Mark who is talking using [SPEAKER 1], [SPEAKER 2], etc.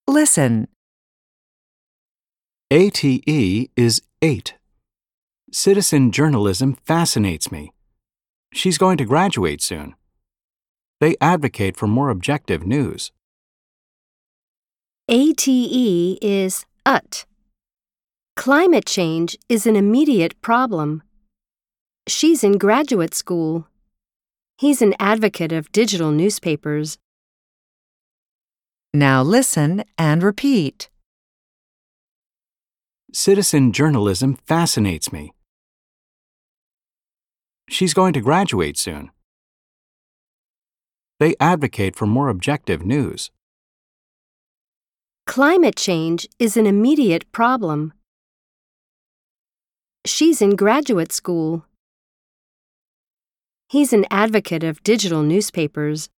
[SPEAKER 1] Listen.
[SPEAKER 2] ATE is 8. Citizen journalism fascinates me. She's going to graduate soon. They advocate for more objective news.
[SPEAKER 3] ATE is UT. Climate change is an immediate problem. She's in graduate school. He's an advocate of digital newspapers.
[SPEAKER 1] Now listen and repeat.
[SPEAKER 2] Citizen journalism fascinates me. She's going to graduate soon. They advocate for more objective news.
[SPEAKER 3] Climate change is an immediate problem. She's in graduate school. He's an advocate of digital newspapers.